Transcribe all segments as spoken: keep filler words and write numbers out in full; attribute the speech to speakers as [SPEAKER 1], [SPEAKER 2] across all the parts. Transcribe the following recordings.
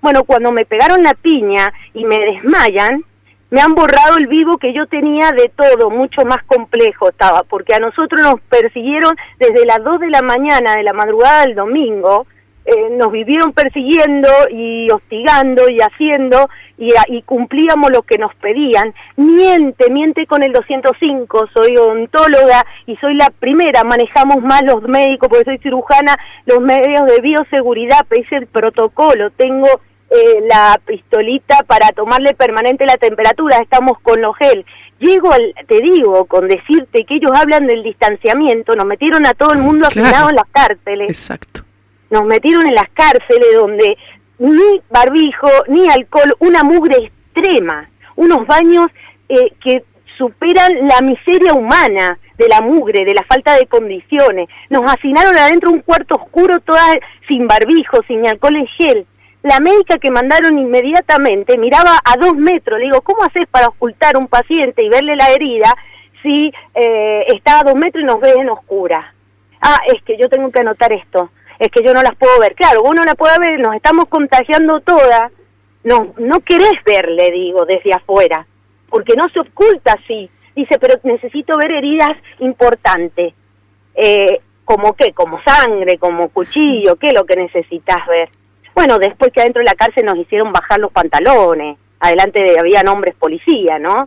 [SPEAKER 1] Bueno, cuando me pegaron la piña y me desmayan, me han borrado el vivo que yo tenía de todo, mucho más complejo estaba, porque a nosotros nos persiguieron desde las dos de la mañana de la madrugada del domingo, eh, nos vivieron persiguiendo y hostigando y haciendo, y, y cumplíamos lo que nos pedían. Miente, miente con el doscientos cinco, soy odontóloga y soy la primera, manejamos más los médicos, porque soy cirujana, los medios de bioseguridad, pedí el protocolo, tengo eh, la pistolita para tomarle permanente la temperatura, estamos con los gel. Llego, al, te digo, con decirte que ellos hablan del distanciamiento, nos metieron a todo el mundo
[SPEAKER 2] claro.
[SPEAKER 1] afinado en las cárceles.
[SPEAKER 2] Exacto.
[SPEAKER 1] Nos metieron en las cárceles donde ni barbijo, ni alcohol, una mugre extrema, unos baños eh, que superan la miseria humana de la mugre, de la falta de condiciones. Nos hacinaron adentro un cuarto oscuro, todas sin barbijo, sin alcohol en gel. La médica que mandaron inmediatamente miraba a dos metros, le digo, ¿cómo haces para ocultar un paciente y verle la herida si eh, está a dos metros y nos ves en oscura? Ah, es que yo tengo que anotar esto. Es que yo no las puedo ver. Claro, uno la puede ver, nos estamos contagiando todas. No, no querés ver, le digo, desde afuera, porque no se oculta así. Dice, pero necesito ver heridas importantes. Eh, ¿Como qué? Como sangre, como cuchillo, ¿qué es lo que necesitas ver? Bueno, después que adentro de la cárcel nos hicieron bajar los pantalones. Adelante de, habían hombres policía, ¿no?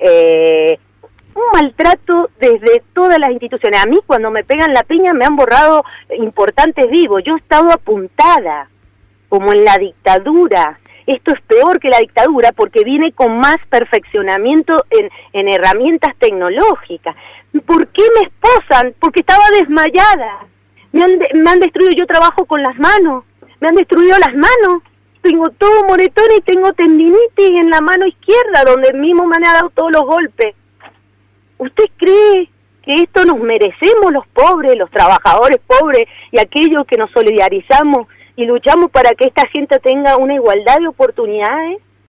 [SPEAKER 1] Eh... un maltrato desde todas las instituciones. A mí cuando me pegan la piña me han borrado importantes vivos. Yo he estado apuntada, como en la dictadura. Esto es peor que la dictadura porque viene con más perfeccionamiento en, en herramientas tecnológicas. ¿Por qué me esposan? Porque estaba desmayada. Me han, de, me han destruido, yo trabajo con las manos. Me han destruido las manos. Tengo todo moretón y tengo tendinitis en la mano izquierda, donde mismo me han dado todos los golpes. ¿Usted cree que esto nos merecemos los pobres, los trabajadores pobres y aquellos que nos solidarizamos y luchamos para que esta gente tenga una igualdad de oportunidades?